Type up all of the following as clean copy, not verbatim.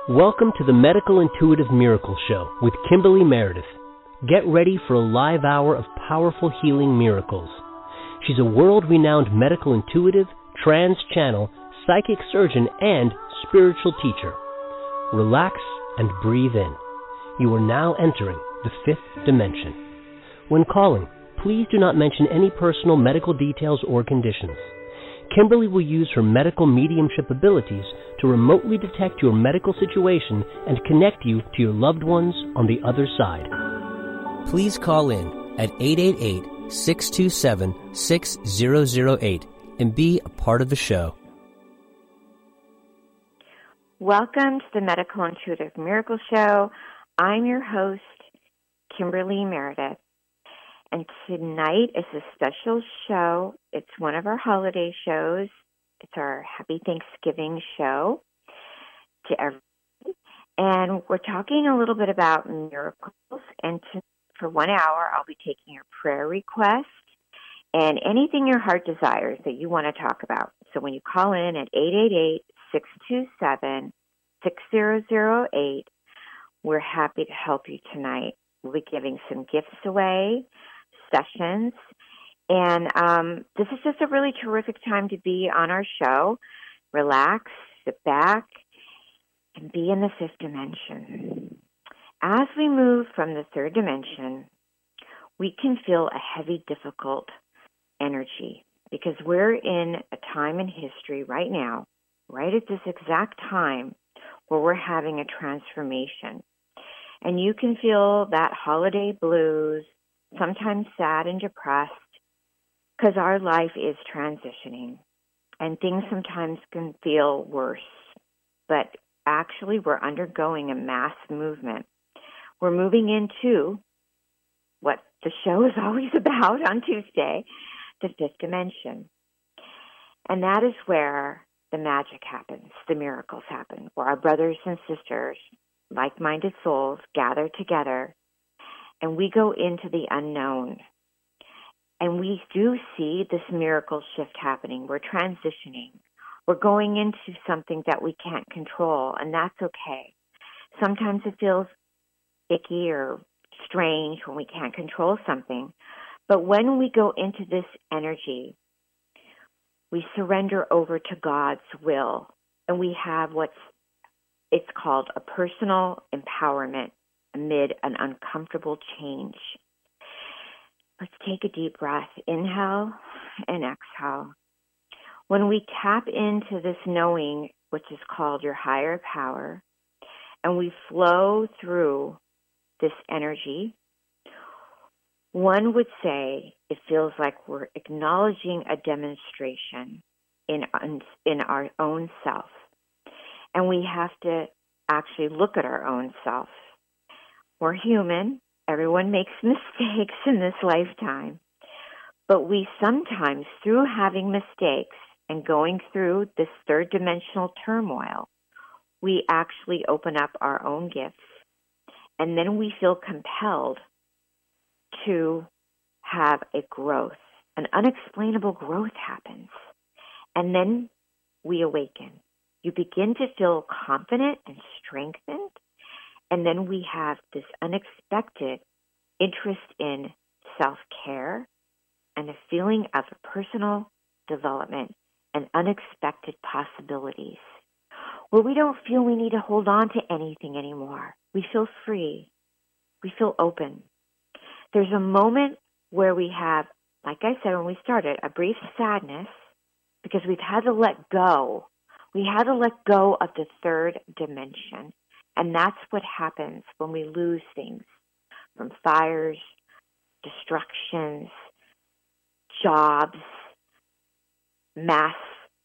Welcome to the Medical Intuitive Miracle Show with Kimberly Meredith. Get ready for a live hour of powerful healing miracles. She's a world-renowned medical intuitive, trans-channel, psychic surgeon, and spiritual teacher. Relax and breathe in. You are now entering the fifth dimension. When calling, please do not mention any personal medical details or conditions. Kimberly will use her medical mediumship abilities to remotely detect your medical situation and connect you to your loved ones on the other side. Please call in at 888-627-6008 and be a part of the show. Welcome to the Medical Intuitive Miracle Show. I'm your host, Kimberly Meredith. And tonight is a special show. It's one of our holiday shows. It's our Happy Thanksgiving show to everybody. And we're talking a little bit about miracles. And for 1 hour, I'll be taking your prayer requests and anything your heart desires that you want to talk about. So when you call in at 888-627-6008, we're happy to help you tonight. We'll be giving some gifts away, sessions, and this is just a really terrific time to be on our show. Relax, sit back, and be in the fifth dimension. As we move from the third dimension, we can feel a heavy, difficult energy because we're in a time in history right now, right at this exact time, where we're having a transformation. And you can feel that holiday blues, sometimes sad and depressed, because our life is transitioning and things sometimes can feel worse. But actually, we're undergoing a mass movement. We're moving into what the show is always about on Tuesday, the fifth dimension. And that is where the magic happens, the miracles happen, where our brothers and sisters, like-minded souls, gather together. And we go into the unknown. And we do see this miracle shift happening. We're transitioning. We're going into something that we can't control, and that's okay. Sometimes it feels icky or strange when we can't control something. But when we go into this energy, we surrender over to God's will. And we have it's called a personal empowerment amid an uncomfortable change. Let's take a deep breath. Inhale and exhale. When we tap into this knowing, which is called your higher power, and we flow through this energy, one would say it feels like we're acknowledging a demonstration in our own self. And we have to actually look at our own self. We're human. Everyone makes mistakes in this lifetime. But we sometimes, through having mistakes and going through this third dimensional turmoil, we actually open up our own gifts. And then we feel compelled to have a growth. An unexplainable growth happens. And then we awaken. You begin to feel confident and strengthened. And then we have this unexpected interest in self-care and a feeling of personal development and unexpected possibilities, where we don't feel we need to hold on to anything anymore. We feel free. We feel open. There's a moment where we have, like I said when we started, a brief sadness because we've had to let go. We had to let go of the third dimension. And that's what happens when we lose things, from fires, destructions, jobs, mass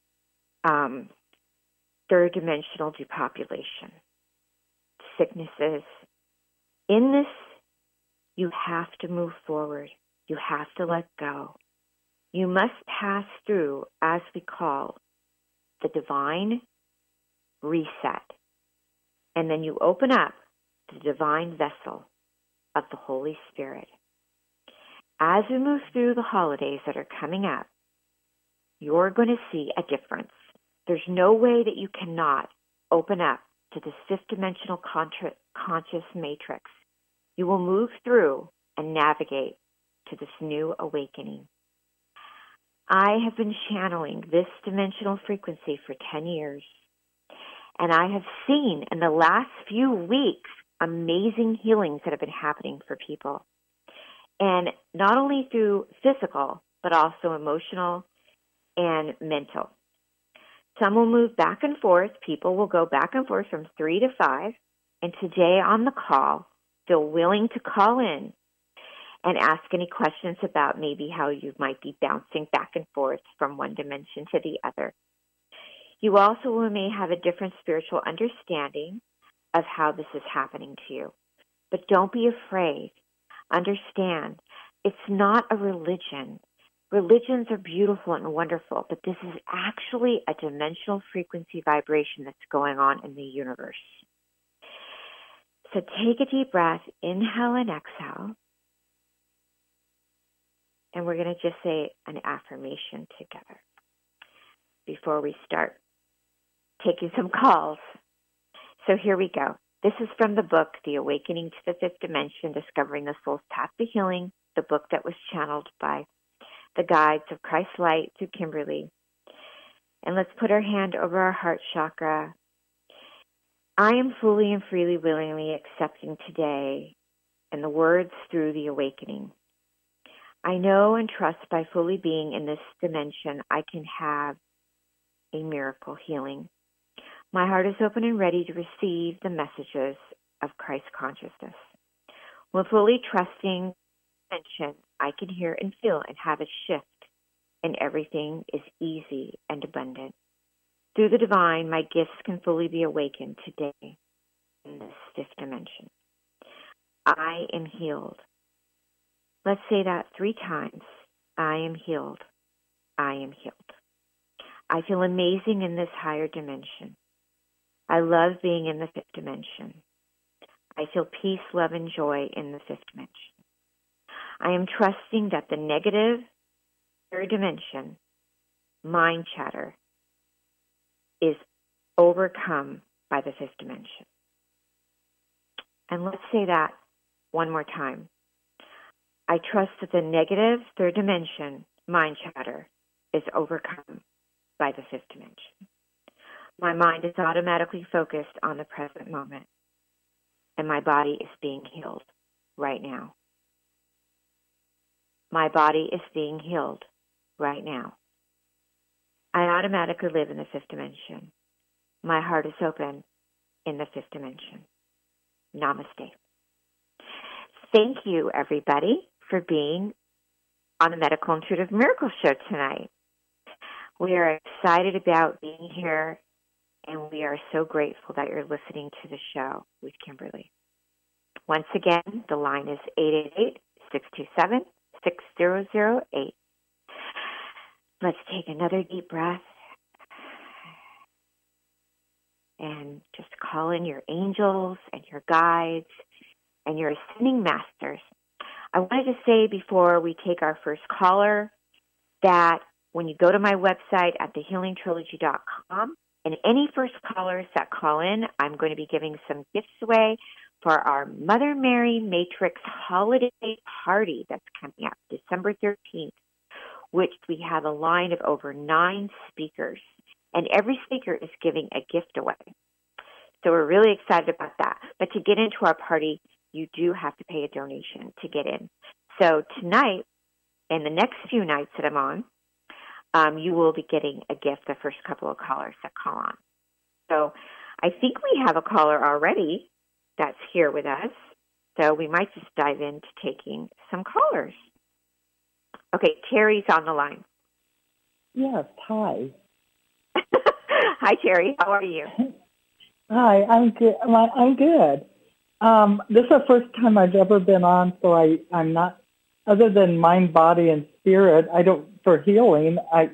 third-dimensional depopulation, sicknesses. In this, you have to move forward. You have to let go. You must pass through, as we call, the divine reset. And then you open up the divine vessel of the Holy Spirit. As we move through the holidays that are coming up, you're going to see a difference. There's no way that you cannot open up to this fifth dimensional conscious matrix. You will move through and navigate to this new awakening. I have been channeling this dimensional frequency for 10 years, and I have seen in the last few weeks amazing healings that have been happening for people. And not only through physical, but also emotional and mental. Some will move back and forth. People will go back and forth from 3 to 5. And today on the call, feel willing to call in and ask any questions about maybe how you might be bouncing back and forth from one dimension to the other. You also may have a different spiritual understanding of how this is happening to you. But don't be afraid. Understand, it's not a religion. Religions are beautiful and wonderful, but this is actually a dimensional frequency vibration that's going on in the universe. So take a deep breath, inhale and exhale. And we're going to just say an affirmation together before we start taking some calls. So here we go. This is from the book, The Awakening to the Fifth Dimension, Discovering the Soul's Path to Healing, the book that was channeled by the guides of Christ Light through Kimberly. And let's put our hand over our heart chakra. I am fully and freely, willingly accepting today and the words through the awakening. I know and trust by fully being in this dimension, I can have a miracle healing. My heart is open and ready to receive the messages of Christ consciousness. When fully trusting dimension, I can hear and feel and have a shift, and everything is easy and abundant. Through the divine, my gifts can fully be awakened today in this fifth dimension. I am healed. Let's say that 3 times. I am healed. I am healed. I feel amazing in this higher dimension. I love being in the fifth dimension. I feel peace, love, and joy in the fifth dimension. I am trusting that the negative third dimension, mind chatter, is overcome by the fifth dimension. And let's say that one more time. I trust that the negative third dimension, mind chatter, is overcome by the fifth dimension. My mind is automatically focused on the present moment, and my body is being healed right now. My body is being healed right now. I automatically live in the fifth dimension. My heart is open in the fifth dimension. Namaste. Thank you, everybody, for being on the Medical Intuitive Miracle Show tonight. We are excited about being here, and we are so grateful that you're listening to the show with Kimberly. Once again, the line is 888-627-6008. Let's take another deep breath and just call in your angels and your guides and your ascending masters. I wanted to say before we take our first caller that when you go to my website at thehealingtrilogy.com, and any first callers that call in, I'm going to be giving some gifts away for our Mother Mary Matrix holiday party that's coming up December 13th, which we have a line of over 9 speakers, and every speaker is giving a gift away. So we're really excited about that. But to get into our party, you do have to pay a donation to get in. So tonight, and the next few nights that I'm on, you will be getting a gift the first couple of callers that call on. So I think we have a caller already that's here with us. So we might just dive into taking some callers. Okay, Terry's on the line. Yes, hi. Hi, Terry. How are you? Hi, I'm good. I'm good. This is the first time I've ever been on, so I'm not, other than mind, body, and spirit, I don't, for healing, That's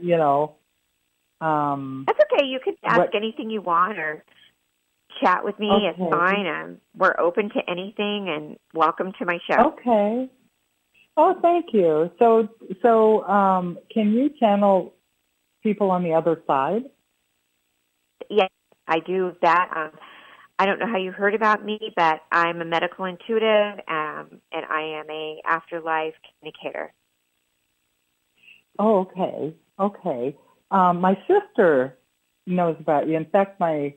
okay. You can ask anything you want or chat with me. Okay. It's fine. We're open to anything, and welcome to my show. Okay. Oh, thank you. So, can you channel people on the other side? Yes, I do that. I don't know how you heard about me, but I'm a medical intuitive, and I am a afterlife communicator. Oh, okay. Okay. My sister knows about you. In fact, my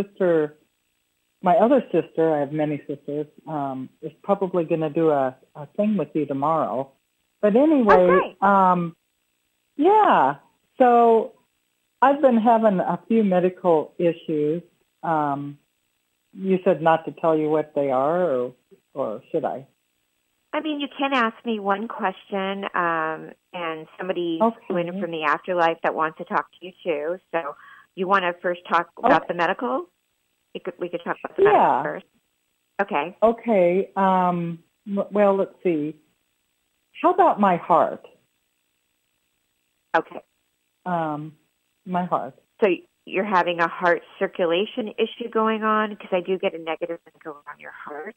other sister, I have many sisters, is probably going to do a thing with you tomorrow. But anyway, yeah. So I've been having a few medical issues. You said not to tell you what they are, or should I? I mean, you can ask me one question, and somebody in from the afterlife that wants to talk to you too. So you want to first talk about the medical? We could talk about the medical first. Okay. Okay. Well, let's see. How about my heart? Okay. My heart. So you're having a heart circulation issue going on? Because I do get a negative thing going on your heart.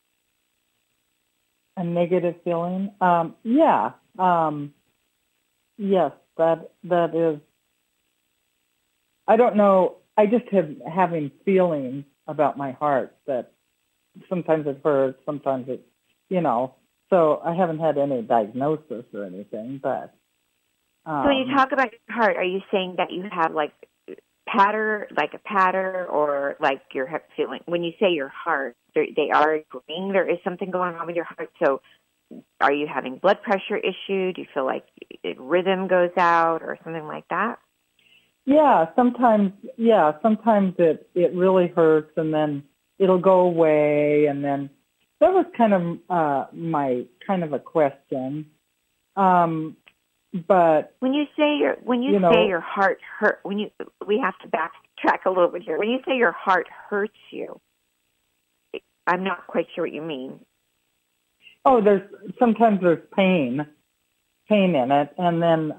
A negative feeling? Yeah. Yes, that is. I don't know. I just having feelings about my heart that sometimes it hurts, sometimes it, So I haven't had any diagnosis or anything, but. So when you talk about your heart, are you saying that you have like a patter, or like you're feeling, when you say your heart, they are agreeing there is something going on with your heart? So are you having blood pressure issue? Do you feel like rhythm goes out or something like that? Yeah, sometimes it really hurts, and then it'll go away, and then that was kind of my kind of a question. But when you say your heart hurt, we have to backtrack a little bit here. When you say your heart hurts you, I'm not quite sure what you mean. Oh, sometimes there's pain in it, and then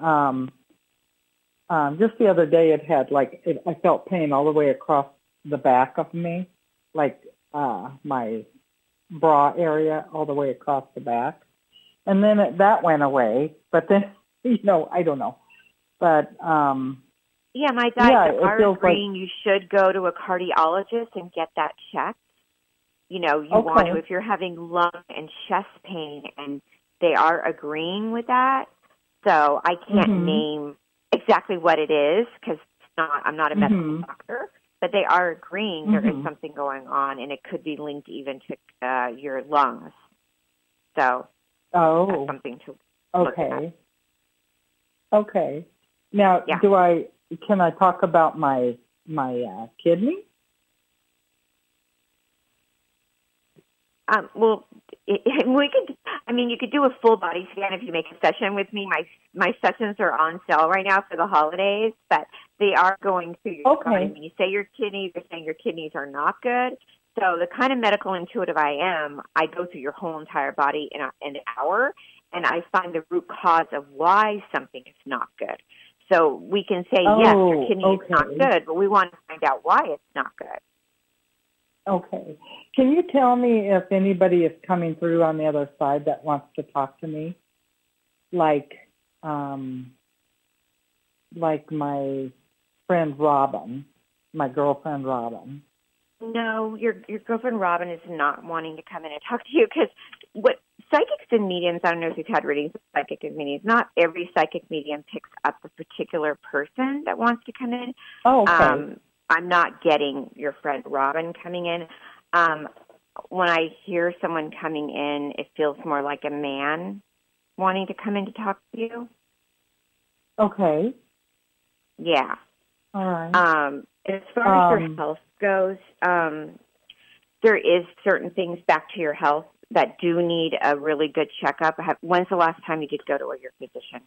just the other day I felt pain all the way across the back of me, like my bra area all the way across the back, and then that went away. But then. I don't know. But, yeah, my guys are agreeing you should go to a cardiologist and get that checked. You want to, if you're having lung and chest pain, and they are agreeing with that. So I can't name exactly what it is, because I'm not a medical doctor, but they are agreeing there is something going on, and it could be linked even to your lungs. So that's something to look at. Okay. Now, can I talk about my kidney? Well, you could do a full body scan if you make a session with me. My sessions are on sale right now for the holidays, but they are going through your body. When you say your kidneys, you're saying your kidneys are not good. So the kind of medical intuitive I am, I go through your whole entire body in an hour, and I find the root cause of why something is not good. So we can say, yes, your kidney is not good, but we want to find out why it's not good. Okay. Can you tell me if anybody is coming through on the other side that wants to talk to me? Like my friend Robin, my girlfriend Robin. No, your girlfriend Robin is not wanting to come in and talk to you, because what psychics and mediums, I don't know if you've had readings with psychic and mediums, not every psychic medium picks up a particular person that wants to come in. Oh, okay. I'm not getting your friend Robin coming in. When I hear someone coming in, it feels more like a man wanting to come in to talk to you. Okay. Yeah. All right. As far as your health goes, there is certain things back to your health that do need a really good checkup. When's the last time you did go to your physician?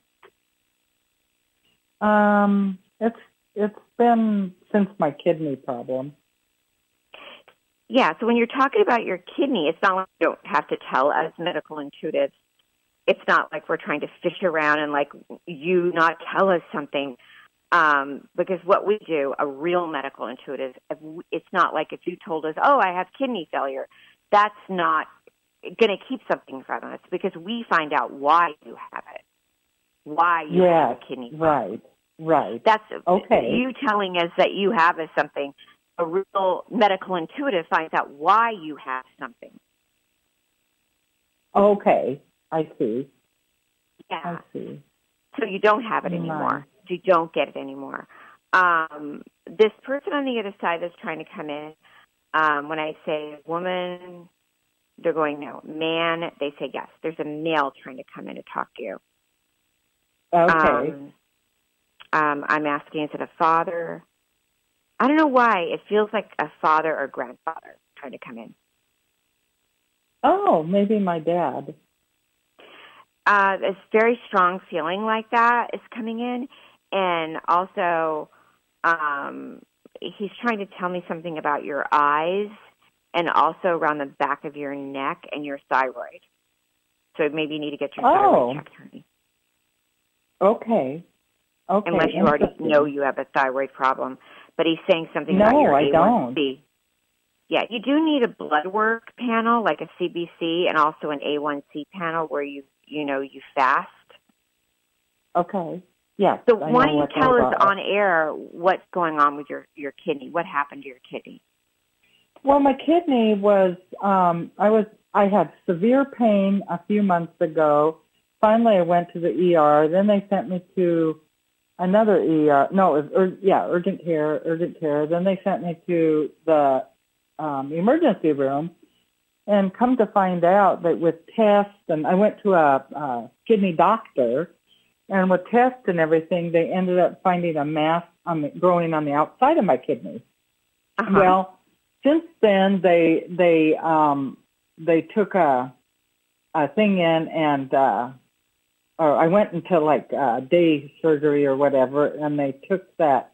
It's been since my kidney problem. Yeah, so when you're talking about your kidney, it's not like you don't have to tell us medical intuitives. It's not like we're trying to fish around and like you not tell us something. Because what we do, a real medical intuitive, it's not like if you told us, oh, I have kidney failure. That's not going to keep something from us, because we find out why you have it, why you have a kidney problem. Right. That's okay. You telling us that you have something a real medical intuitive finds out why you have something. Okay, I see. Yeah. I see. So you don't have it anymore. So you don't get it anymore. This person on the other side that's trying to come in, when I say woman, they're going no. Man, they say yes. There's a male trying to come in to talk to you. Okay. I'm asking, is it a father? I don't know why. It feels like a father or grandfather trying to come in. Oh, maybe my dad. This very strong feeling like that is coming in. And also, he's trying to tell me something about your eyes and also around the back of your neck and your thyroid. So maybe you need to get your thyroid checked, honey. Okay. Okay. Unless you already know you have a thyroid problem. But he's saying something about your A1C. No, I don't. Yeah, you do need a blood work panel, like a CBC, and also an A1C panel where you fast. Okay. Yes. So why don't you tell us on air what's going on with your kidney? What happened to your kidney? Well, my kidney was I had severe pain a few months ago. Finally, I went to the ER. Then they sent me to another ER. No, it was urgent care. Then they sent me to the emergency room, and come to find out that with tests, and I went to a kidney doctor, and with tests and everything, they ended up finding a mass growing on the outside of my kidney. Uh-huh. Well, since then they took a thing in, and or I went into like day surgery or whatever, and they took that.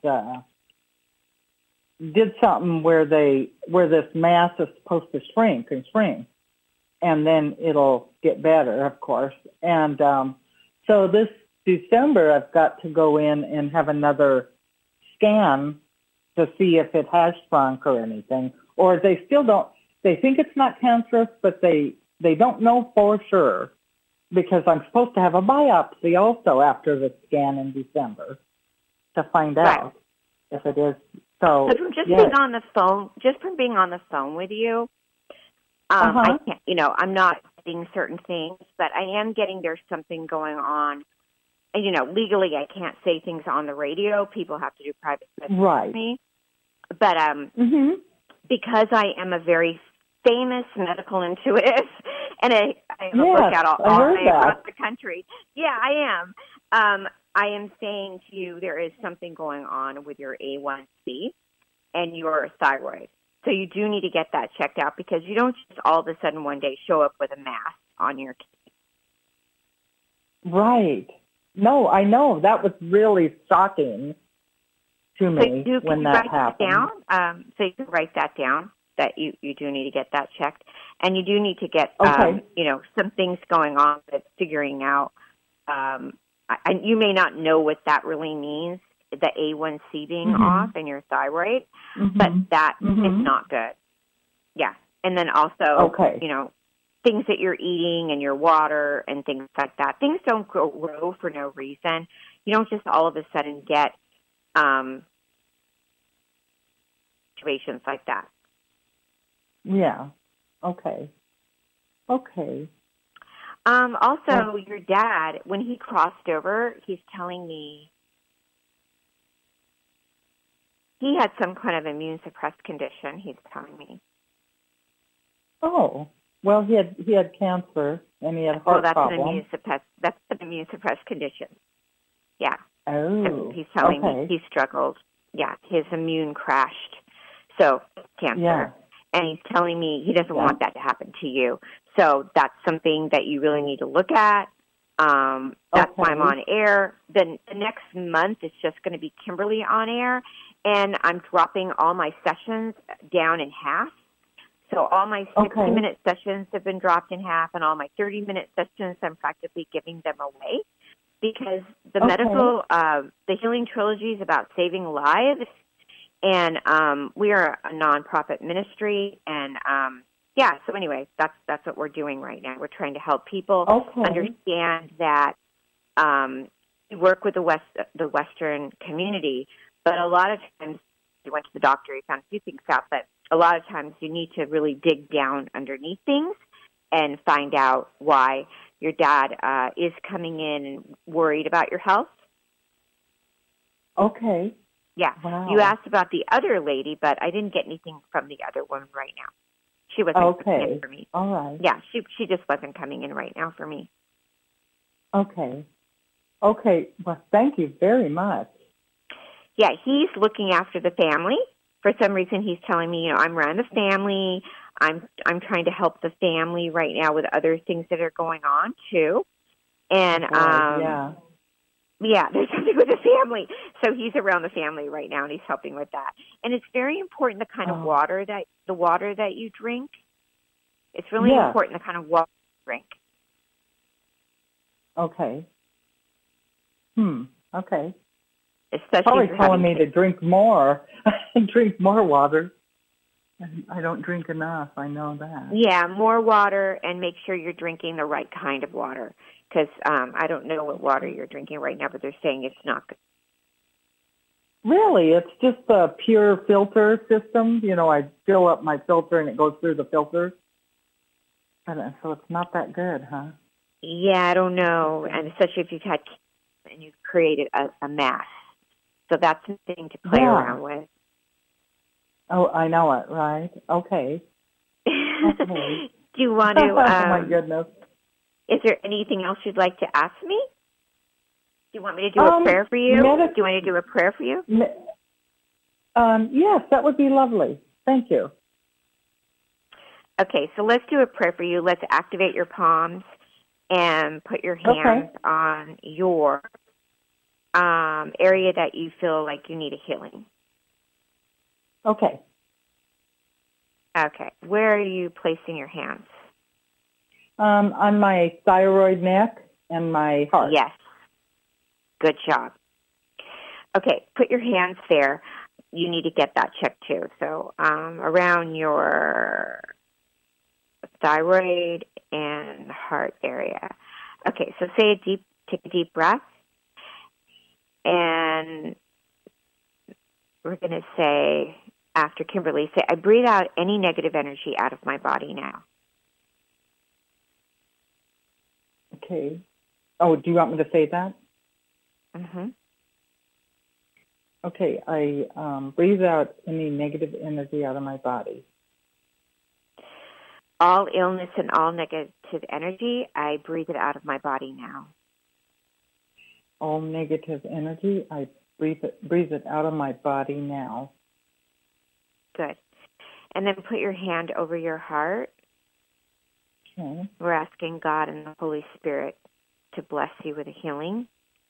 Did something where this mass is supposed to shrink, and then it'll get better, of course. And so this December, I've got to go in and have another scan to see if it has shrunk or anything. Or they still don't. They think it's not cancerous, but they don't know for sure, because I'm supposed to have a biopsy also after the scan in December to find out if it is. So from being on the phone, just from being on the phone with you, I can't, I'm not getting certain things, but I am getting there's something going on. And, legally I can't say things on the radio. People have to do private business with me. But because I am a very famous medical intuitive, and I look out all the way across the country. Yeah, I am. I am saying to you there is something going on with your A1C and your thyroid. So you do need to get that checked out, because you don't just all of a sudden one day show up with a mass on your kidney. Right. No, I know. That was really shocking to me when that happened. So you can write that down, that you do need to get that checked. And you do need to get, some things going on that's figuring out. You may not know what that really means, the A1C being off and your thyroid, but that is not good. Yeah. And then also, things that you're eating and your water and things like that. Things don't grow for no reason. You don't just all of a sudden get situations like that. Yeah. Okay. Also, your dad, when he crossed over, he's telling me he had some kind of immune suppressed condition, he's telling me. Oh, well, he had cancer, and he had heart problems. That's an immune suppressed condition. Yeah. Oh, and he's telling me he struggled. Yeah, his immune crashed. So, cancer. Yeah. And he's telling me he doesn't want that to happen to you. So that's something that you really need to look at. That's why I'm on air. Then the next month it's just going to be Kimberly on air, and I'm dropping all my sessions down in half. So all my 60-minute sessions have been dropped in half, and all my 30-minute sessions, I'm practically giving them away, because the medical, the Healing Trilogy is about saving lives. And we are a nonprofit ministry, and so anyway, that's what we're doing right now. We're trying to help people understand that we work with the Western community, but a lot of times he went to the doctor, he found a few things out, but a lot of times you need to really dig down underneath things and find out why your dad is coming in and worried about your health. Okay. Yeah. Wow. You asked about the other lady, but I didn't get anything from the other one right now. She wasn't coming in for me. All right. Yeah, she just wasn't coming in right now for me. Okay. Okay. Well, thank you very much. Yeah, he's looking after the family. For some reason, he's telling me, I'm around the family. I'm trying to help the family right now with other things that are going on too. And yeah, there's something with the family. So he's around the family right now, and he's helping with that. And it's very important the kind of water that you drink. It's really important the kind of water you drink. Okay. Okay. Especially probably telling me to drink more. Drink more water. I don't drink enough. I know that. Yeah, more water, and make sure you're drinking the right kind of water. Because I don't know what water you're drinking right now, but they're saying it's not good. Really? It's just a pure filter system? I fill up my filter and it goes through the filter? And so it's not that good, huh? Yeah, I don't know. And especially if you've had kids and you've created a mass. So that's something to play around with. Oh, I know it, right? Okay. Do you want to... oh, my goodness. Is there anything else you'd like to ask me? Do you want me to do a prayer for you? Do you want me to do a prayer for you? Yes, that would be lovely. Thank you. Okay, so let's do a prayer for you. Let's activate your palms and put your hands on your area that you feel like you need a healing. Okay. Okay. Where are you placing your hands? On my thyroid neck and my heart. Yes. Good job. Okay, put your hands there. You need to get that checked too. So around your thyroid and heart area. Okay, so take a deep breath. And we're going to say, after Kimberly, I breathe out any negative energy out of my body now. Okay. Oh, do you want me to say that? Mm-hmm. Okay, I breathe out any negative energy out of my body. All illness and all negative energy, I breathe it out of my body now. All negative energy, I breathe it out of my body now. Good. And then put your hand over your heart. Okay. We're asking God and the Holy Spirit to bless you with a healing.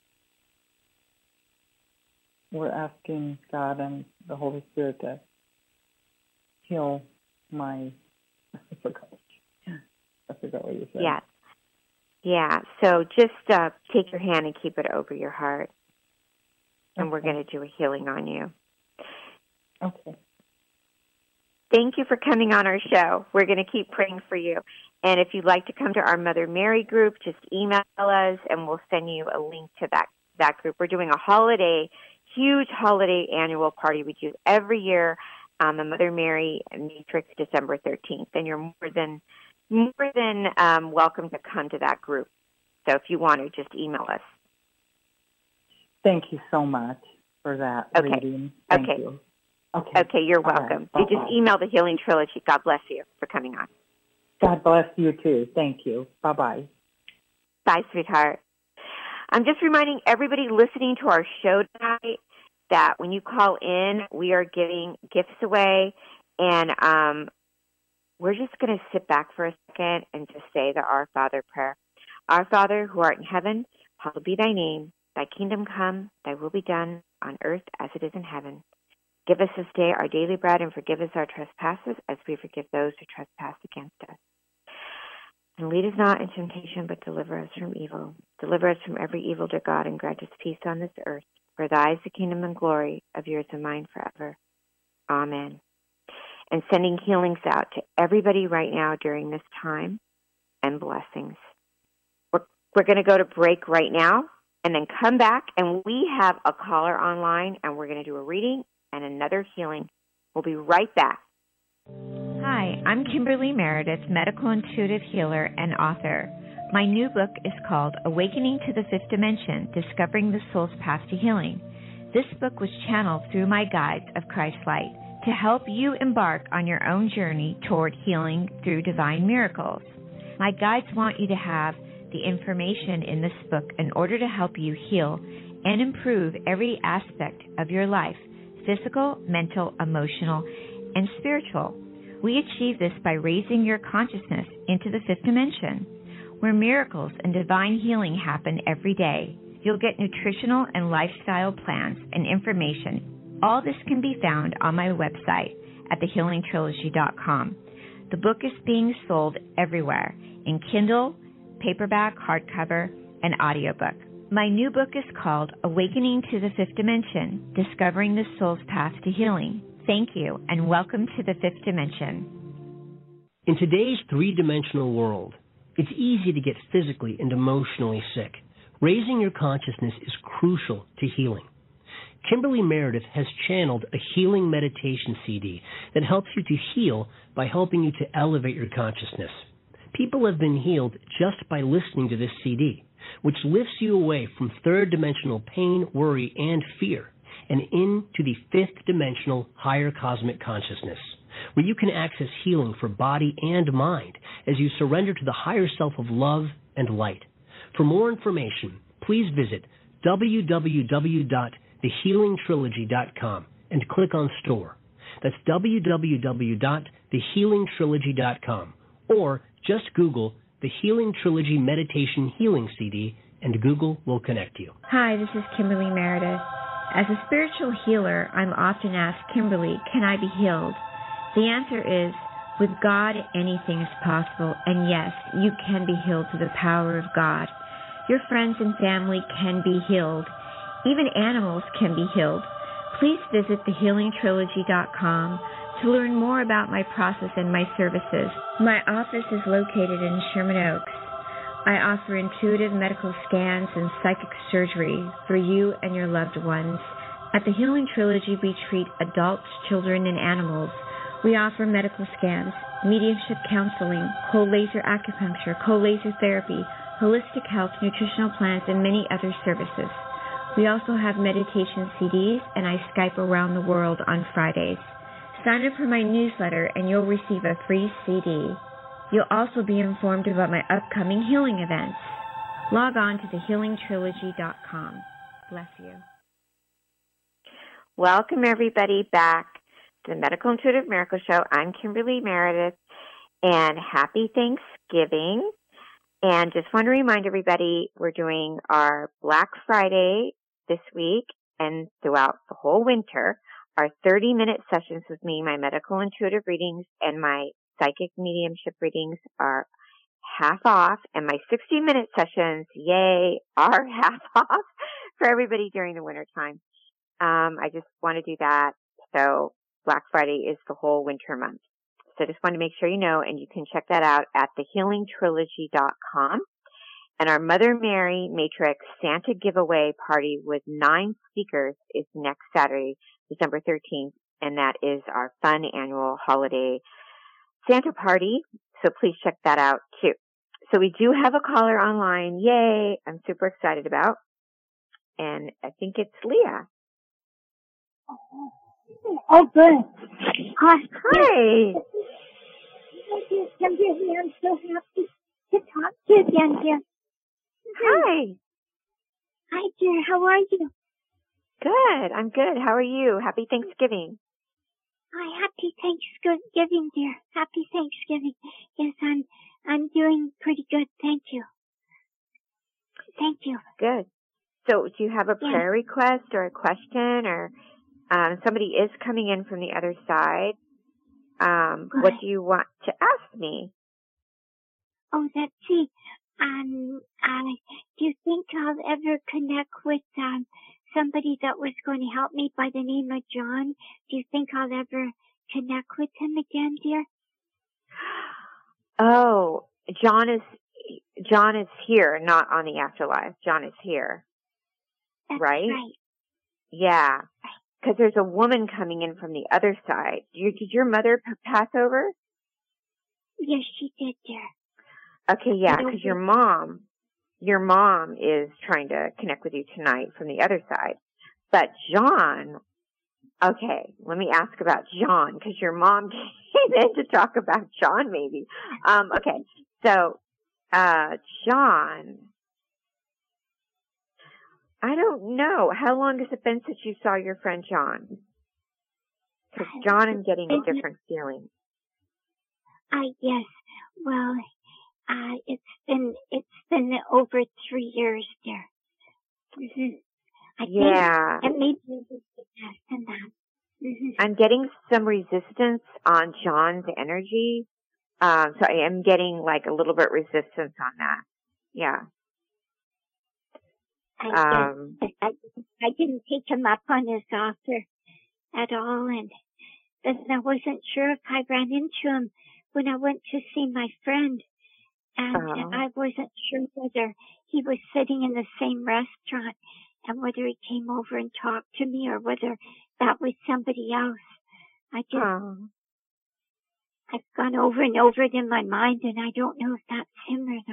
We're asking God and the Holy Spirit to heal my... I forgot what you said. Yeah. Yeah. So just take your hand and keep it over your heart. And we're going to do a healing on you. Okay. Thank you for coming on our show. We're going to keep praying for you. And if you'd like to come to our Mother Mary group, just email us and we'll send you a link to that group. We're doing a huge holiday annual party we do every year on the Mother Mary Matrix, December 13th. And you're more than welcome to come to that group. So if you want to, just email us. Thank you so much for that reading. Thank you. Okay, you're welcome. Right. You just email the Healing Trilogy. God bless you for coming on. God bless you too. Thank you. Bye-bye. Bye, sweetheart. I'm just reminding everybody listening to our show tonight that when you call in, we are giving gifts away. And we're just going to sit back for a second and just say the Our Father prayer. Our Father, who art in heaven, hallowed be thy name. Thy kingdom come, thy will be done on earth as it is in heaven. Give us this day our daily bread and forgive us our trespasses as we forgive those who trespass against us. And lead us not into temptation, but deliver us from evil. Deliver us from every evil, dear God, and grant us peace on this earth. For thy is the kingdom and glory of yours and mine forever. Amen. And sending healings out to everybody right now during this time and blessings. We're going to go to break right now and then come back, and we have a caller online, and we're going to do a reading, and another healing. We'll be right back. Hi, I'm Kimberly Meredith, medical intuitive healer and author. My new book is called Awakening to the Fifth Dimension, Discovering the Soul's Path to Healing. This book was channeled through my guides of Christ Light to help you embark on your own journey toward healing through divine miracles. My guides want you to have the information in this book in order to help you heal and improve every aspect of your life, physical, mental, emotional, and spiritual. We achieve this by raising your consciousness into the fifth dimension, where miracles and divine healing happen every day. You'll get nutritional and lifestyle plans and information. All this can be found on my website at thehealingtrilogy.com. The book is being sold everywhere in Kindle, paperback, hardcover, and audiobook. My new book is called Awakening to the Fifth Dimension, Discovering the Soul's Path to Healing. Thank you, and welcome to the Fifth Dimension. In today's three-dimensional world, it's easy to get physically and emotionally sick. Raising your consciousness is crucial to healing. Kimberly Meredith has channeled a healing meditation CD that helps you to heal by helping you to elevate your consciousness. People have been healed just by listening to this CD, which lifts you away from third-dimensional pain, worry, and fear, and into the fifth-dimensional higher cosmic consciousness, where you can access healing for body and mind as you surrender to the higher self of love and light. For more information, please visit www.thehealingtrilogy.com and click on Store. That's www.thehealingtrilogy.com, or just Google The Healing Trilogy Meditation Healing CD, and Google will connect you. Hi, this is Kimberly Meredith. As a spiritual healer, I'm often asked, Kimberly, can I be healed? The answer is, with God, anything is possible, and yes, you can be healed through the power of God. Your friends and family can be healed. Even animals can be healed. Please visit thehealingtrilogy.com to learn more about my process and my services. My office is located in Sherman Oaks. I offer intuitive medical scans and psychic surgery for you and your loved ones. At the Healing Trilogy, we treat adults, children, and animals. We offer medical scans, mediumship counseling, cold laser acupuncture, cold laser therapy, holistic health, nutritional plans, and many other services. We also have meditation CDs, and I Skype around the world on Fridays. Sign up for my newsletter, and you'll receive a free CD. You'll also be informed about my upcoming healing events. Log on to thehealingtrilogy.com. Bless you. Welcome, everybody, back to the Medical Intuitive Miracle Show. I'm Kimberly Meredith, and happy Thanksgiving. And just want to remind everybody, we're doing our Black Friday this week and throughout the whole winter. Our 30-minute sessions with me, my medical intuitive readings, and my psychic mediumship readings are half off, and my 60-minute sessions, yay, are half off for everybody during the winter time. I just want to do that. So Black Friday is the whole winter month. So just want to make sure you know, and you can check that out at thehealingtrilogy.com. And our Mother Mary Matrix Santa giveaway party with 9 speakers is next Saturday, December 13th, and that is our fun annual holiday Santa party. So please check that out too. So we do have a caller online. Yay! I'm super excited about. And I think it's Leah. Oh, good. Hi. I'm so happy to talk to you again, dear. Hi. Hi, dear. How are you? Good. I'm good. How are you? Happy Thanksgiving. Hi, happy Thanksgiving, dear. Happy Thanksgiving. Yes, I'm doing pretty good. Thank you. Thank you. Good. So do you have a prayer request or a question, or somebody is coming in from the other side? What do you want to ask me? Oh, let's see. Do you think I'll ever connect with somebody that was going to help me by the name of John? Do you think I'll ever connect with him again, dear? Oh, John is here, not on the afterlife. John is here. That's right? Right. Yeah. because there's a woman coming in from the other side. Did your mother pass over? Yes, she did, dear. Okay, yeah, because your mom is trying to connect with you tonight from the other side. But John, okay, let me ask about John, because your mom came in to talk about John, maybe. Okay, so John, I don't know. How long has it been since you saw your friend John? Because John, I'm getting a different feeling. Yes. Well, it's been over 3 years, dear. I think it may be less than that. I'm getting some resistance on John's energy. So I am getting like a little bit resistance on that. Yeah. I didn't take him up on his offer at all, and then I wasn't sure if I ran into him when I went to see my friend, and I wasn't sure whether he was sitting in the same restaurant and whether he came over and talked to me or whether that was somebody else. I've gone over and over it in my mind, and I don't know if that's him or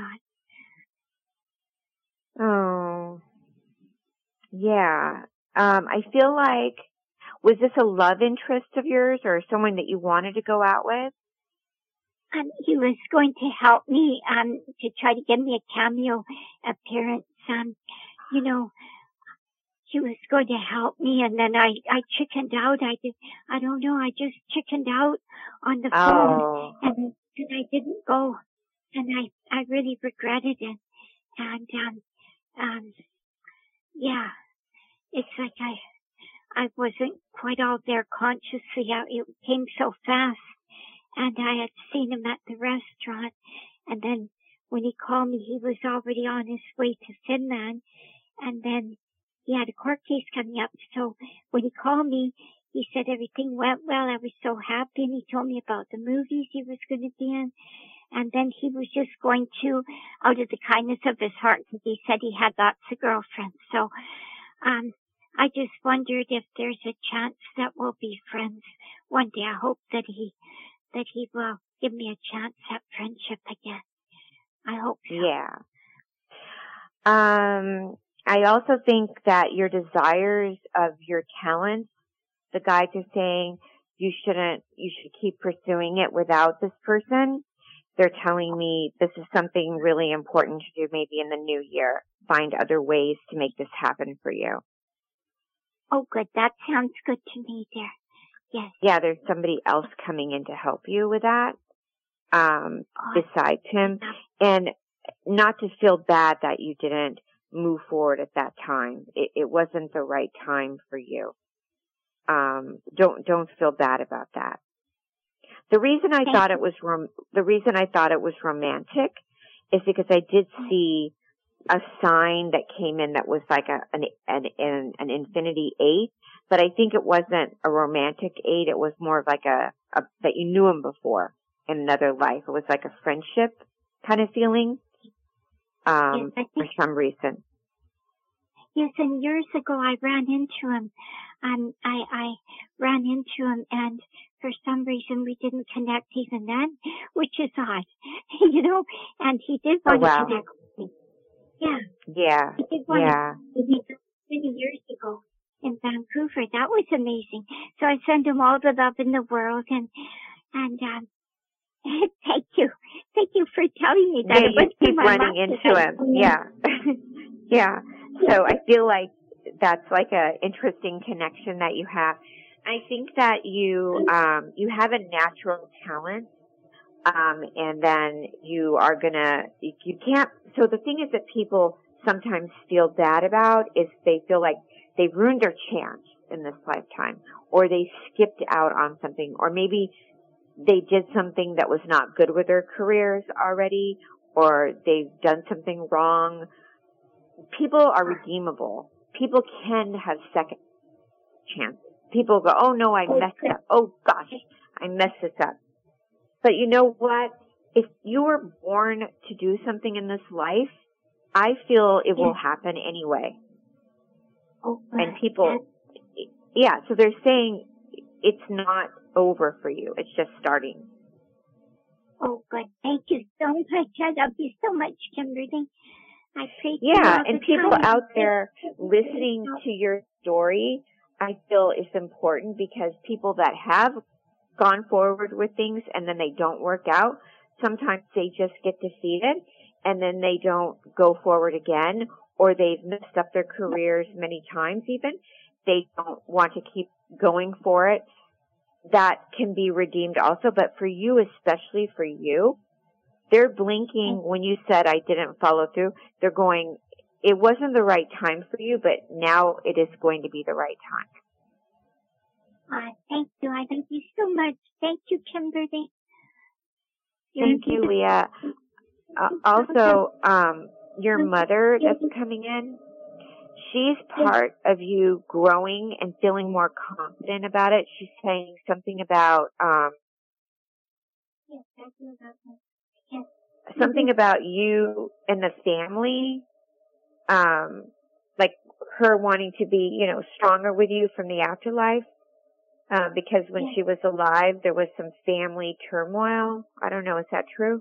not. Oh, yeah. I feel like, was this a love interest of yours or someone that you wanted to go out with? He was going to help me, to try to give me a cameo appearance. He was going to help me, and then I chickened out. I don't know, I just chickened out on the phone, and I didn't go, and I really regretted it. And, yeah, it's like I wasn't quite all there consciously. It came so fast, and I had seen him at the restaurant, and then when he called me, he was already on his way to Finland, and then he had a court case coming up. So when he called me, he said everything went well. I was so happy, and he told me about the movies he was going to be in. And then he was just going to, out of the kindness of his heart, because he said he had lots of girlfriends. So, I just wondered if there's a chance that we'll be friends one day. I hope that he will give me a chance at friendship again. I hope so. Yeah. I also think that your desires of your talents, the guides are saying you should keep pursuing it without this person. They're telling me this is something really important to do maybe in the new year. Find other ways to make this happen for you. Oh, good. That sounds good to me, dear. Yes. Yeah, there's somebody else coming in to help you with that, besides him. And not to feel bad that you didn't move forward at that time. It wasn't the right time for you. Don't feel bad about that. The reason I thought it was romantic is because I did see a sign that came in that was like an infinity 8, but I think it wasn't a romantic 8. It was more of like a that you knew him before in another life. It was like a friendship kind of feeling, for some reason. Yes, and years ago I ran into him. I ran into him, and for some reason we didn't connect even then, which is odd, and he did want to connect with me. Yeah. Yeah. He did want to meet many years ago in Vancouver. That was amazing. So I send him all the love in the world, and thank you. Thank you for telling me that. Yeah, you keep running into him. Yeah. Yeah. So I feel like that's like a interesting connection that you have. I think that you have a natural talent, and then you can't, so the thing is that people sometimes feel bad about is they feel like they've ruined their chance in this lifetime, or they skipped out on something, or maybe they did something that was not good with their careers already, or they've done something wrong. People are redeemable. People can have second chances. People go, oh no, I messed up. Oh gosh, I messed this up. But you know what? If you were born to do something in this life, I feel it will happen anyway. Oh, and people, Yeah, so they're saying it's not over for you. It's just starting. Oh, good. Thank you so much. I love you so much, Kimberly. I pray for you Yeah, all and the people time. out there listening to your story, I feel is important, because people that have gone forward with things and then they don't work out, sometimes they just get defeated and then they don't go forward again, or they've messed up their careers many times even. They don't want to keep going for it. That can be redeemed also. But for you, especially for you, they're blinking when you said I didn't follow through. They're going, it wasn't the right time for you, but now it is going to be the right time. Thank you. I thank you so much. Thank you, Kimberly. Thank you, Leah. Also, your mother that's coming in, she's part of you growing and feeling more confident about it. She's saying something about, something about you and the family, like her wanting to be, stronger with you from the afterlife. Because when she was alive, there was some family turmoil. I don't know. Is that true?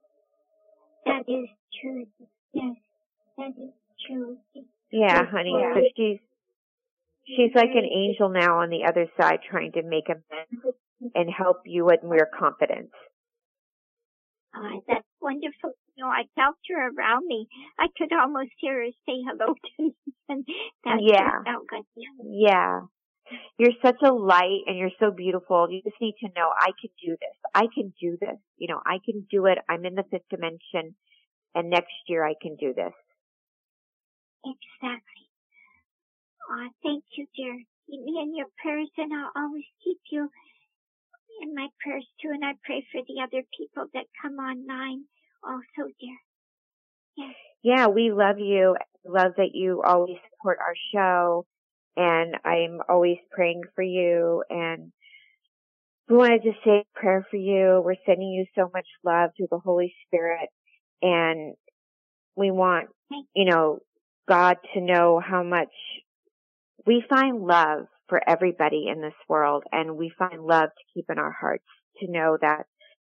That is true. Yes, that is true. Yeah, honey. So she's like an angel now on the other side, trying to make amends and help you with more confidence. That's wonderful. I felt her around me. I could almost hear her say hello to me. And that felt good. Yeah. You're such a light and you're so beautiful. You just need to know, I can do this. I can do this. I can do it. I'm in the fifth dimension, and next year I can do this. Exactly. Thank you, dear. Keep me in your prayers, and I'll always keep you in my prayers too. And I pray for the other people that come online also, dear. Yes. Yeah, we love you. Love that you always support our show. And I'm always praying for you. And we wanted to say a prayer for you. We're sending you so much love through the Holy Spirit. And we want, God to know how much we find love for everybody in this world. And we find love to keep in our hearts, to know that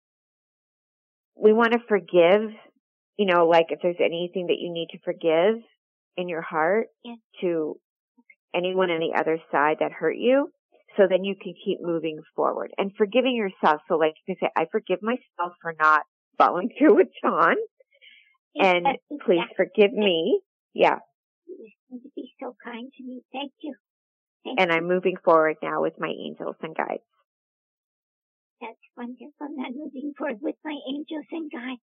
we want to forgive, like if there's anything that you need to forgive in your heart to anyone on the other side that hurt you, so then you can keep moving forward and forgiving yourself. So like you can say, I forgive myself for not following through with John, and please forgive me. Yeah. You seem to be so kind to me. Thank you. And I'm moving forward now with my angels and guides. That's wonderful. I'm moving forward with my angels and guides.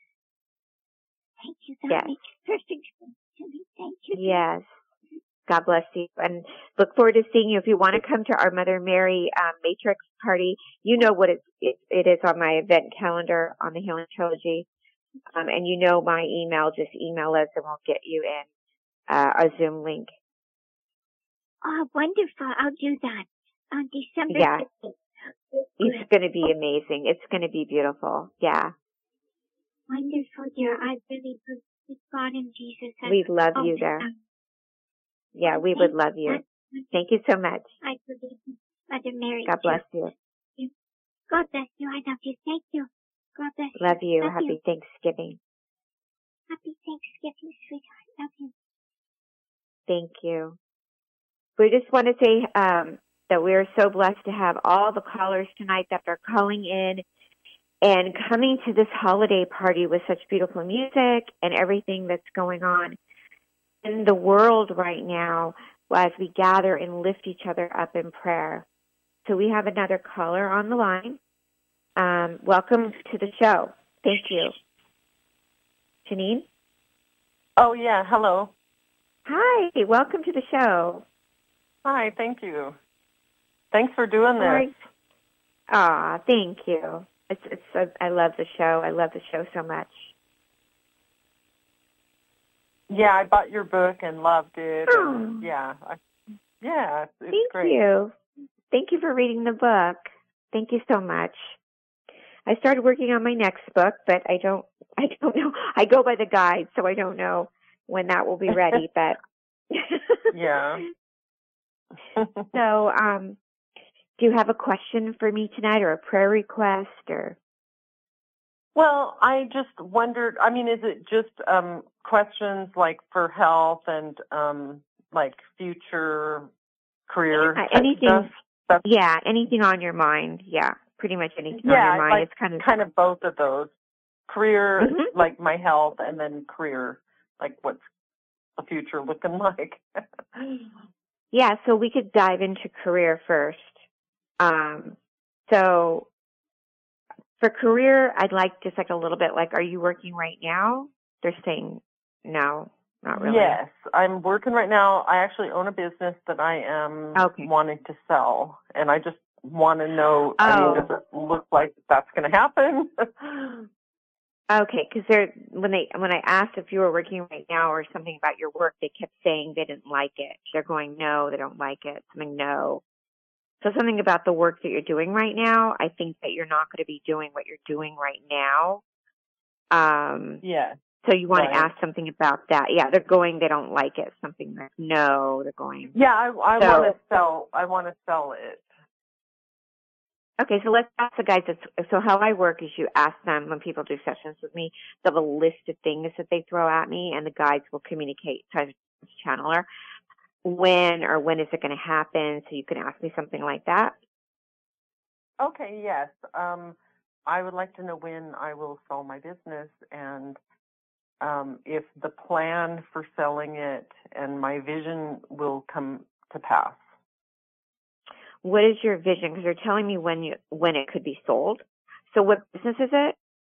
Thank you. That makes perfect sense to me. Thank you. Yes. God bless you, and look forward to seeing you. If you want to come to our Mother Mary Matrix party, you know what it is on my event calendar on the Healing Trilogy, and my email. Just email us, and we'll get you in a Zoom link. Oh, wonderful! I'll do that on December 15th. It's going to be amazing. It's going to be beautiful. Yeah. Wonderful, dear. I really believe God and Jesus. We love you there. Yeah, we would love you. Thank you so much. I believe Mother Mary. God bless you. God bless you. I love you. Thank you. God bless you. Love you. Happy Thanksgiving. Happy Thanksgiving, sweetheart. Love you. Thank you. We just want to say that we are so blessed to have all the callers tonight that are calling in and coming to this holiday party with such beautiful music and everything that's going on in the world right now as we gather and lift each other up in prayer. So we have another caller on the line. Welcome to the show. Thank you. Janine? Oh, yeah. Hello. Hi. Welcome to the show. Hi. Thank you. Thanks for doing this. Thank you. I love the show. I love the show so much. Yeah, I bought your book and loved it. Oh. And it's Thank great. you. Thank you for reading the book. Thank you so much. I started working on my next book, but I don't know. I go by the guide, so I don't know when that will be ready, but Yeah. So, do you have a question for me tonight, or a prayer request, or? Well, I just wondered, I mean, is it just questions like for health and like future career anything stuff? Yeah, anything on your mind. Yeah, pretty much anything on your mind. Like, It's kind of both of those. Career, Mm-hmm. like my health, and then career, like what's the future looking like. Yeah, so we could dive into career first. So for career, I'd like just like a little bit like, are you working right now? They're saying no, not really. Yes, I'm working right now. I actually own a business that I am wanting to sell, and I just want to know, I mean, does it look like that's going to happen? Okay, because when I asked if you were working right now or something about your work, they kept saying they didn't like it. They're going, no, they don't like it. Something, no. So something about the work that you're doing right now, I think that you're not going to be doing what you're doing right now. Yeah. So you want to ask something about that. Yeah, they're going, they don't like it. Something like, no, they're going. Yeah, I want to sell. I want to sell it. Okay, so let's ask the guys. So how I work is you ask them when people do sessions with me, they have a list of things that they throw at me, and the guides will communicate to the channeler. When is it going to happen? So you can ask me something like that. Okay, yes. I would like to know when I will sell my business, and if the plan for selling it and my vision will come to pass. What is your vision? Because they're telling me when it could be sold. So what business is it?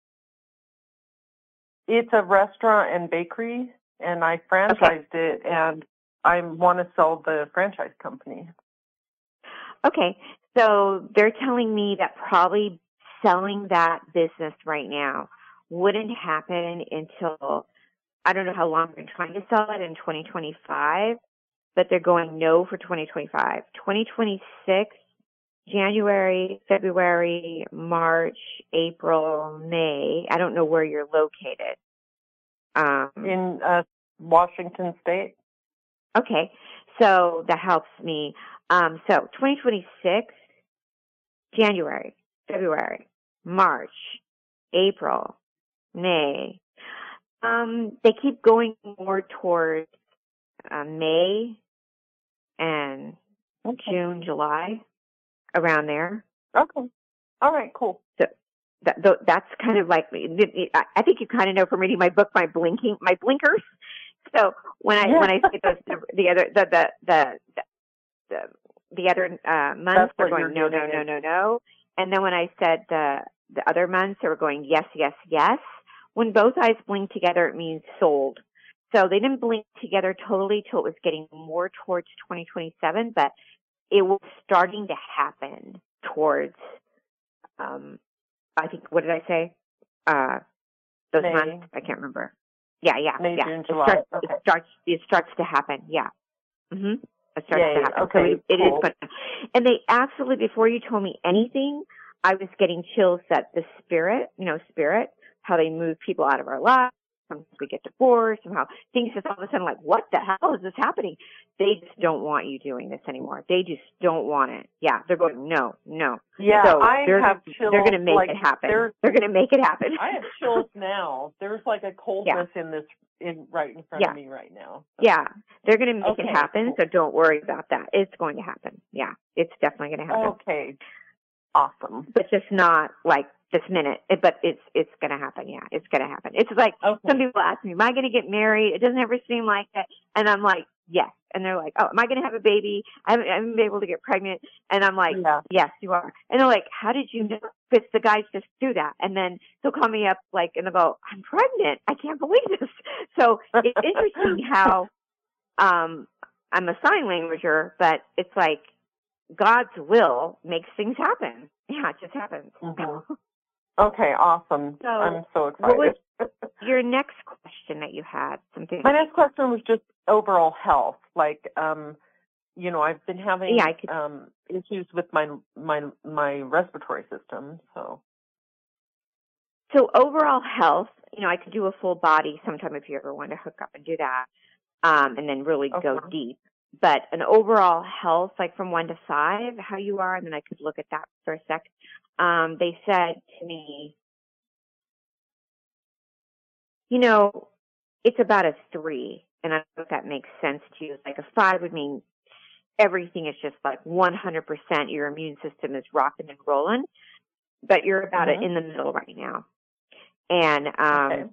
It's a restaurant and bakery, and I franchised it, and I want to sell the franchise company. Okay, so they're telling me that probably selling that business right now wouldn't happen until, I don't know how long they're trying to sell it, in 2025, but they're going no for 2025. 2026, January, February, March, April, May. I don't know where you're located. In Washington State. Okay, so that helps me. So 2026, January, February, March, April, May. They keep going more towards May and June, July, around there. Okay. All right, cool. So that's kind of like, I think you kind of know from reading my book, my blinkers. So when I say those, the other months, they're going no. And then when I said the other months, they were going yes, yes, yes. When both eyes blink together, it means sold. So they didn't blink together totally till it was getting more towards 2027, but it was starting to happen towards, I think, what did I say? Those May. months? I can't remember. Yeah. May, June, July. It starts to happen. Yeah. Mm-hmm. It starts to happen. Okay, so it cool. is fun. And they absolutely, before you told me anything, I was getting chills that the spirit, how they move people out of our lives. Sometimes we get divorced, somehow things just all of a sudden like, what the hell is this happening? They just don't want you doing this anymore. They just don't want it. Yeah, they're going, no. Yeah, so I have chills. They're going to make it happen. They're going to make it happen. I have chills now. There's like a coldness right in front of me right now. So. Yeah, they're going to make it happen, so don't worry about that. It's going to happen. Yeah, it's definitely going to happen. Okay, awesome. But just not like this minute, but it's going to happen. Yeah, it's going to happen. It's like some people ask me, am I going to get married? It doesn't ever seem like that. And I'm like, yes. And they're like, oh, am I going to have a baby? I haven't been able to get pregnant. And I'm like, yes, you are. And they're like, how did you know? Because the guys just do that. And then they'll call me up and they'll go, I'm pregnant. I can't believe this. So it's interesting how I'm a sign languager, but it's like God's will makes things happen. Yeah, it just happens. Mm-hmm. Okay, awesome. So I'm so excited. What was your next question that you had? My next question was just overall health. Like, I've been having issues with my respiratory system. So overall health, I could do a full body sometime if you ever want to hook up and do that, and then really go deep. but an overall health, like from 1 to 5, how you are, and then I could look at that for a sec. They said to me, it's about a 3, and I don't know if that makes sense to you. Like a 5 would mean everything is just like 100%. Your immune system is rocking and rolling, but you're about in the middle right now. And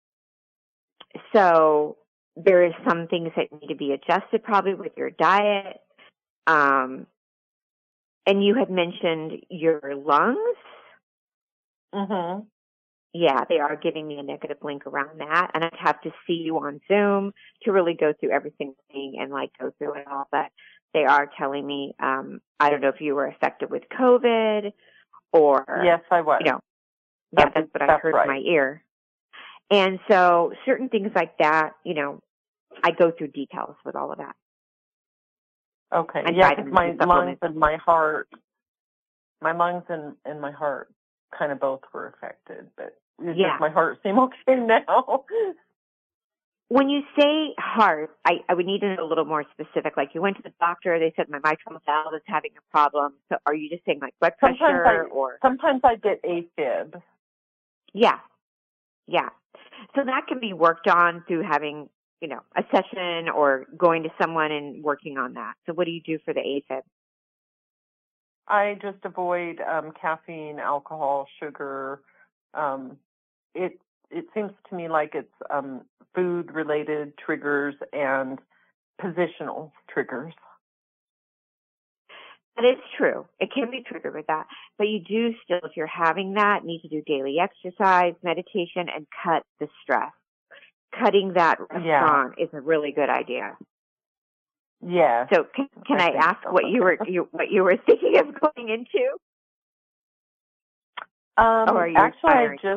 so there is some things that need to be adjusted probably with your diet. And you had mentioned your lungs. Mm-hmm. Yeah, they are giving me a negative link around that. And I'd have to see you on Zoom to really go through everything and like go through it all. But they are telling me, I don't know if you were affected with COVID or. Yes, I was. That's what I heard in my ear. And so certain things like that, I go through details with all of that. Okay. Yeah, because my lungs and my heart, my lungs and my heart kind of both were affected, but it's just my heart seems okay now. When you say heart, I would need to know a little more specific. Like you went to the doctor, they said my mitral valve is having a problem. So are you just saying like blood pressure or? Sometimes I get AFib. Yeah. Yeah. So that can be worked on through having, a session or going to someone and working on that. So what do you do for the AFib? I just avoid caffeine, alcohol, sugar. It seems to me like it's food-related triggers and positional triggers. That is true. It can be triggered with that. But you do still, if you're having that, need to do daily exercise, meditation, and cut the stress. Cutting that restaurant is a really good idea. Yeah. So can I ask what you were thinking of going into? Or are you actually,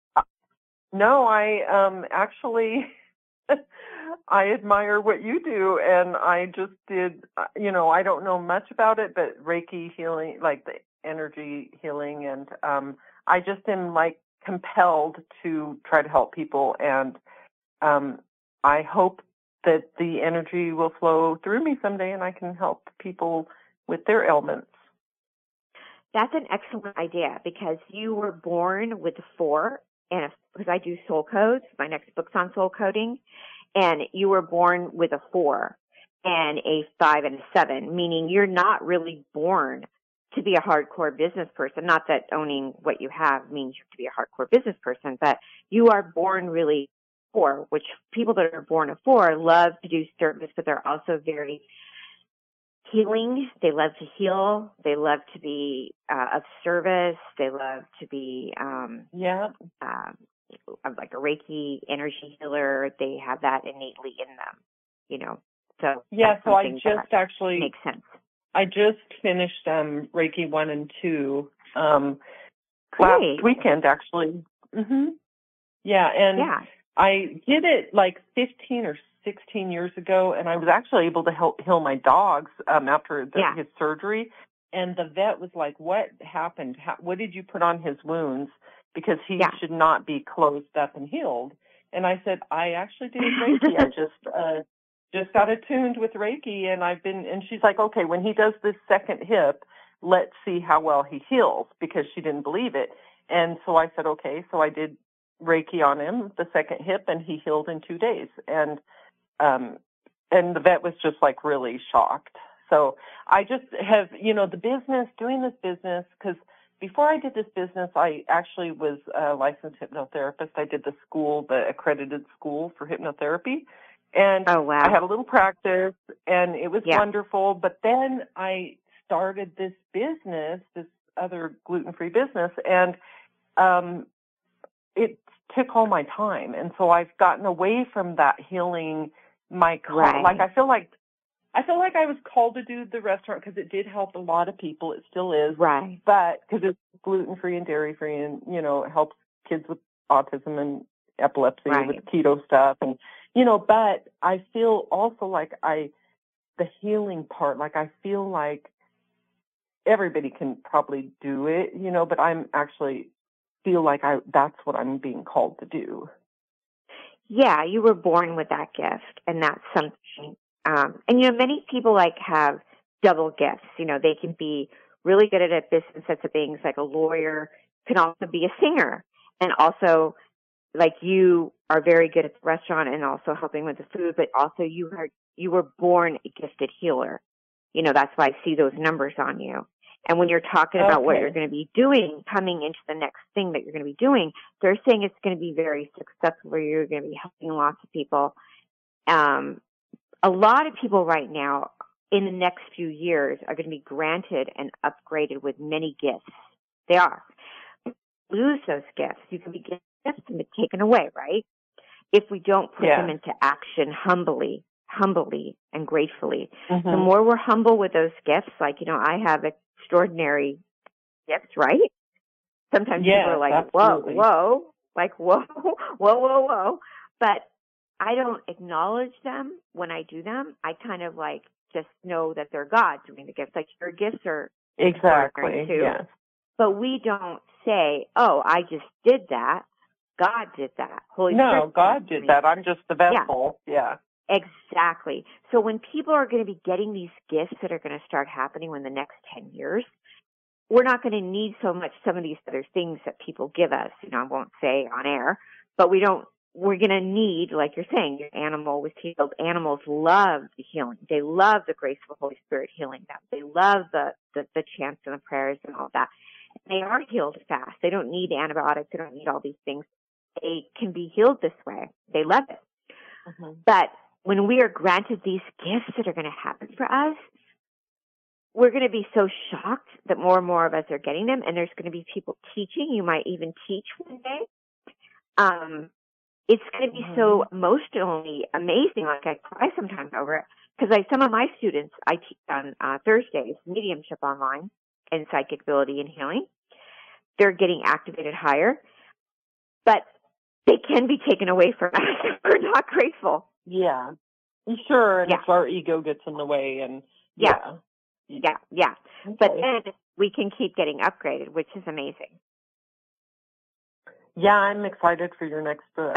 I admire what you do, and I just did, I don't know much about it, but Reiki healing, like the energy healing, and I just am like compelled to try to help people, and I hope that the energy will flow through me someday and I can help people with their ailments. That's an excellent idea because you were born with a 4, and because I do soul codes, my next book's on soul coding, and you were born with a 4 and a 5 and a 7, meaning you're not really born to be a hardcore business person. Not that owning what you have means you have to be a hardcore business person, but you are born really 4, which people that are born a 4 love to do service, but they're also very healing. They love to heal. They love to be of service. They love to be like a Reiki energy healer. They have that innately in them, So so I just actually makes sense. I just finished Reiki 1 and 2 last weekend, actually. Mm-hmm. Yeah, and I did it like 15 or 16 years ago, and I was actually able to help heal my dogs after his surgery. And the vet was like, "What happened? What did you put on his wounds? Because he should not be closed up and healed." And I said, "I actually did Reiki. I just got attuned with Reiki, and and she's like, okay, when he does this second hip, let's see how well he heals," because she didn't believe it. And so I said, okay, so I did Reiki on him, the second hip, and he healed in 2 days. And the vet was just like really shocked. So I just have, doing this business, because before I did this business, I actually was a licensed hypnotherapist. I did the accredited school for hypnotherapy. And I had a little practice, and it was wonderful. But then I started this business, this other gluten-free business, and it took all my time. And so I've gotten away from that healing my like I feel like I was called to do the restaurant because it did help a lot of people. It still is. Right. But because it's gluten-free and dairy-free, and, it helps kids with autism and epilepsy with keto stuff. And, but I feel also like the healing part, like I feel like everybody can probably do it, but I'm actually feel like that's what I'm being called to do. Yeah, you were born with that gift, and that's something And, many people have double gifts. They can be really good at this and sets of things, like a lawyer can also be a singer. And also, you are very good at the restaurant and also helping with the food, but also you were born a gifted healer. That's why I see those numbers on you. And when you're talking about what you're going to be doing, coming into the next thing that you're going to be doing, they're saying it's going to be very successful, where you're going to be helping lots of people. A lot of people right now in the next few years are going to be granted and upgraded with many gifts. They are. Lose those gifts. You can be given gifts and be taken away, right? If we don't put them into action humbly and gratefully. The more we're humble with those gifts, I have extraordinary gifts, right? Sometimes people are like, absolutely. whoa. But I don't acknowledge them when I do them. I kind of just know that they're God doing the gifts. Your gifts are exactly too. Yes. But we don't say, "Oh, I just did that." God did that. Holy Spirit. God did that. I'm just the vessel. Yeah. Exactly. So when people are going to be getting these gifts that are going to start happening in the next 10 years, we're not going to need so much some of these other things that people give us. I won't say on air, but we're going to need, like you're saying, your animal was healed. Animals love the healing. They love the grace of the Holy Spirit healing them. They love the chants and the prayers and all that. They are healed fast. They don't need antibiotics. They don't need all these things. They can be healed this way. They love it. But when we are granted these gifts that are going to happen for us, we're going to be so shocked that more and more of us are getting them, and there's going to be people teaching. You might even teach one day. It's going to be so emotionally amazing. I cry sometimes over it, because some of my students, I teach on Thursdays, mediumship online and psychic ability and healing. They're getting activated higher, but they can be taken away from us if we're not grateful. Yeah. Sure, and if our ego gets in the way, and Yeah. But then we can keep getting upgraded, which is amazing. Yeah, I'm excited for your next book.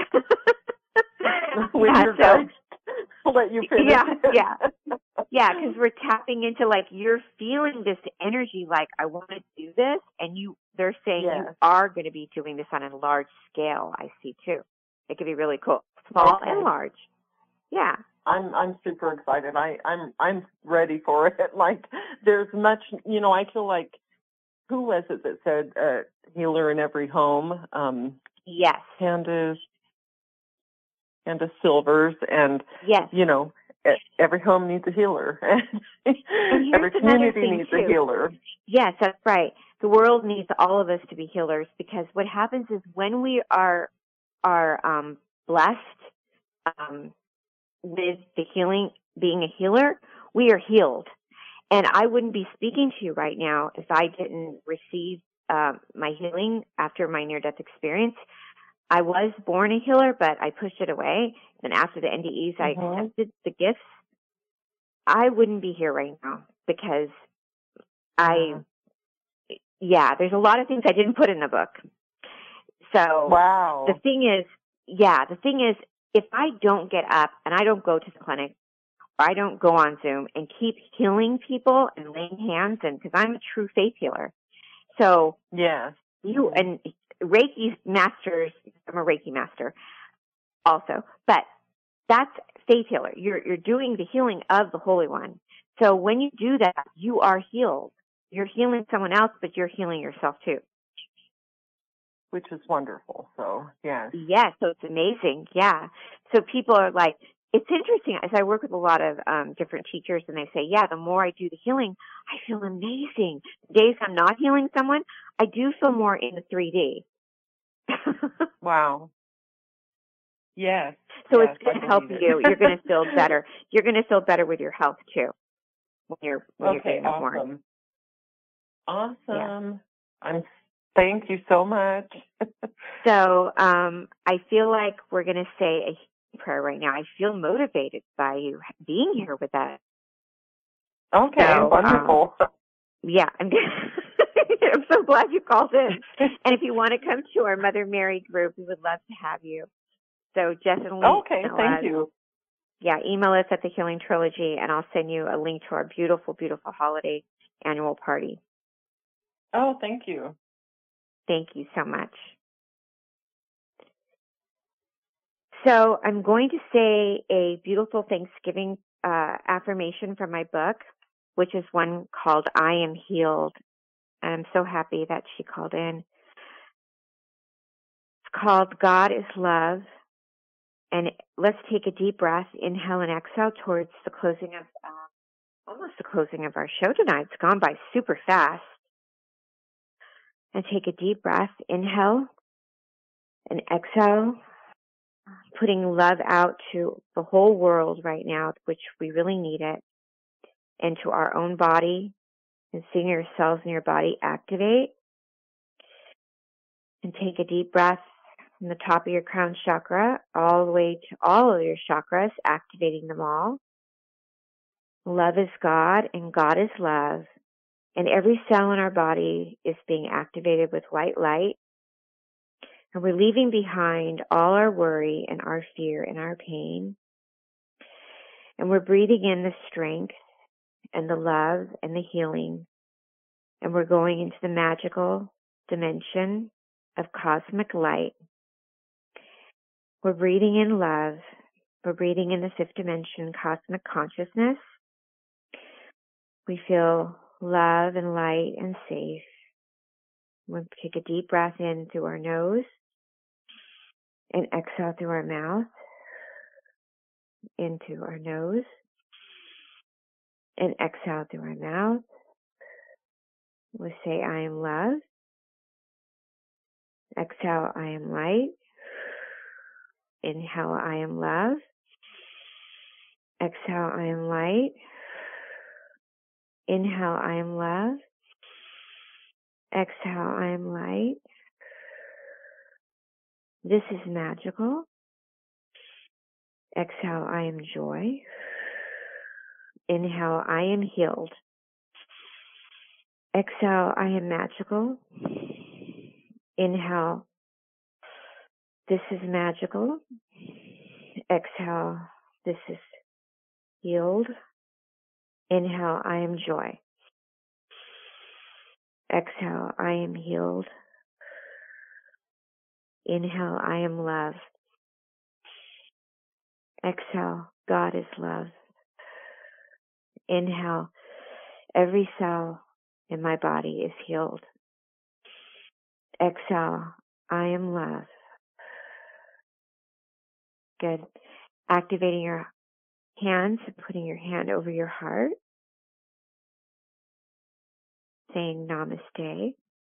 When you're done, I'll let you finish. Yeah, because we're tapping into, you're feeling this energy, I want to do this, and they're saying you are going to be doing this on a large scale, I see, too. It could be really cool. Small and large. Yeah. I'm super excited. I'm ready for it. There's much, I feel like, who was it that said healer in every home? Yes. Candace Silvers, and yes. Every home needs a healer. Every community needs a healer. Yes, that's right. The world needs all of us to be healers, because what happens is when we are blessed with the healing, being a healer, we are healed. And I wouldn't be speaking to you right now if I didn't receive my healing after my near-death experience. I was born a healer, but I pushed it away. And after the NDEs, I accepted the gifts. I wouldn't be here right now, because there's a lot of things I didn't put in the book. So the thing is, if I don't get up and I don't go to the clinic, or I don't go on Zoom and keep healing people and laying hands, and because I'm a true faith healer. So you and Reiki masters, I'm a Reiki master also, but that's faith healer. You're doing the healing of the Holy One. So when you do that, you are healed. You're healing someone else, but you're healing yourself too. Which is wonderful. So, yes. Yeah, so it's amazing. Yeah. So people are like, it's interesting, as I work with a lot of different teachers, and they say, the more I do the healing, I feel amazing. Days I'm not healing someone, I do feel more in the 3D. Wow. Yes. So it's going to help you. You're going to feel better. You're going to feel better with your health, too, when you're getting more. Awesome. Thank you so much. So I feel like we're going to say a prayer right now. I feel motivated by you being here with us. Okay, so, wonderful. I'm so glad you called in. And if you want to come to our Mother Mary group, we would love to have you. So definitely. Okay, thank you. email us at the Healing Trilogy, and I'll send you a link to our beautiful, beautiful holiday annual party. Oh, thank you. Thank you so much. So I'm going to say a beautiful Thanksgiving affirmation from my book, which is one called I Am Healed. And I'm so happy that she called in. It's called God is Love. And let's take a deep breath, inhale and exhale towards the closing of, almost the closing of our show tonight. It's gone by super fast. And take a deep breath, inhale and exhale, putting love out to the whole world right now, which we really need it, and to our own body, and seeing your cells in your body activate. And take a deep breath from the top of your crown chakra all the way to all of your chakras, activating them all. Love is God and God is love. And every cell in our body is being activated with white light. And we're leaving behind all our worry and our fear and our pain. And we're breathing in the strength and the love and the healing. And we're going into the magical dimension of cosmic light. We're breathing in love. We're breathing in the fifth dimension, cosmic consciousness. We feel love and light and safe. We'll take a deep breath in through our nose and exhale through our mouth. Into our nose and exhale through our mouth. We'll say, I am love. Exhale, I am light. Inhale, I am love. Exhale, I am light. Inhale, I am love. Exhale, I am light. This is magical. Exhale, I am joy. Inhale, I am healed. Exhale, I am magical. Inhale, this is magical. Exhale, this is healed. Inhale, I am joy. Exhale, I am healed. Inhale, I am love. Exhale, God is love. Inhale, every cell in my body is healed. Exhale, I am love. Good. Activating your hands and putting your hand over your heart. Saying namaste.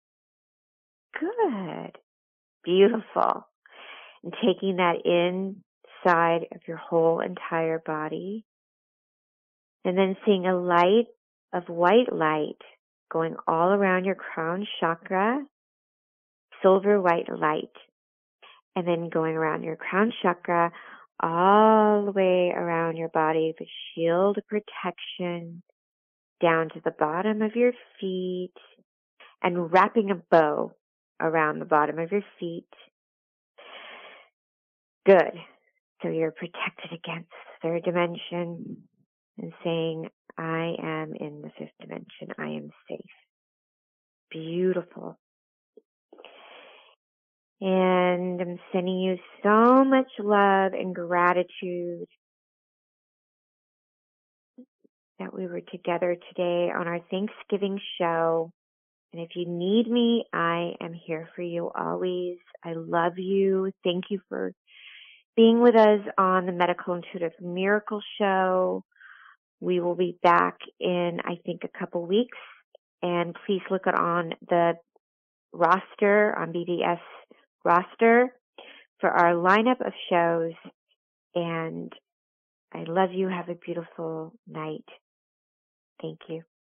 Good. Beautiful. And taking that inside of your whole entire body. And then seeing a light of white light going all around your crown chakra. Silver white light. And then going around your crown chakra all the way around your body with shield protection down to the bottom of your feet and wrapping a bow around the bottom of your feet. Good. So you're protected against the third dimension and saying, I am in the fifth dimension. I am safe. Beautiful. And I'm sending you so much love and gratitude that we were together today on our Thanksgiving show. And if you need me, I am here for you always. I love you. Thank you for being with us on the Medical Intuitive Miracle Show. We will be back in, I think, a couple weeks. And please look on the roster, on BBS roster, for our lineup of shows. And I love you. Have a beautiful night. Thank you.